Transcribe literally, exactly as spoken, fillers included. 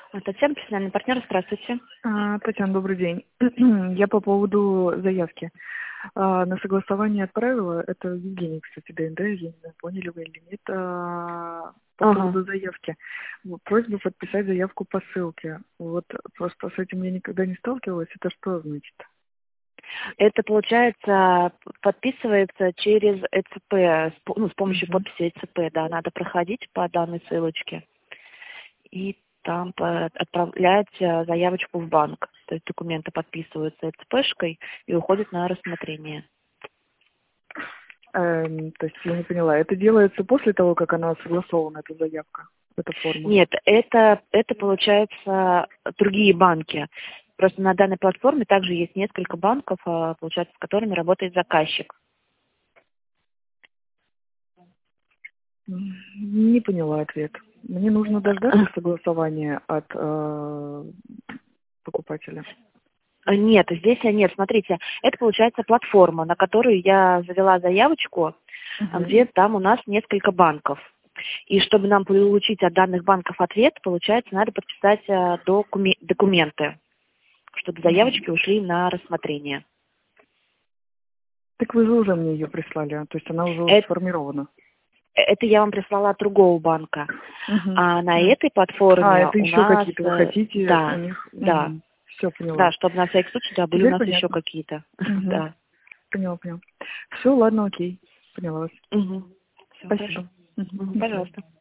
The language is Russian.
Татьяна, профессиональный партнер, здравствуйте. А, Татьяна, добрый день. Я по поводу заявки. А, на согласование отправила, это Евгений, кстати, ДНД, я не знаю, поняли вы или нет, а, по Ага. поводу заявки. Вот, просьба подписать заявку по ссылке. Вот просто с этим я никогда не сталкивалась. Это что значит? Это, получается, подписывается через ЭЦП, с по- ну, с помощью Мгм. подписи ЭЦП, да, надо проходить по данной ссылочке. И там по- отправлять э, заявочку в банк. То есть документы подписываются ЭЦПшкой и уходят на рассмотрение. Эм, то есть я не поняла, это делается после того, как она согласована, эта заявка, эта форма? Нет, это, это, получается, другие банки. Просто на данной платформе также есть несколько банков, а, получается, с которыми работает заказчик. М, Не поняла ответ. Мне нужно дождаться согласования от э, покупателя. Нет, здесь нет. Смотрите, это получается платформа, на которую я завела заявочку, а Мгм. где там у нас несколько банков. И чтобы нам получить от данных банков ответ, получается, надо подписать э, докуме- документы, чтобы Мгм. заявочки ушли на рассмотрение. Так вы же уже мне ее прислали, а, то есть она уже Это, сформирована. это я вам прислала от другого банка. Мгм. А на М. этой А, платформе это у еще нас, какие-то вы э, хотите у да, них? да, Все, поняла. да, чтобы на всякий случай, да, были у Теперь нас еще понятно. какие-то. Мгм. Да. Поняла, поняла. Все, ладно, окей. Поняла вас. Угу. Все, Спасибо. хорошо. Мгм. Мгм, До свидания. пожалуйста.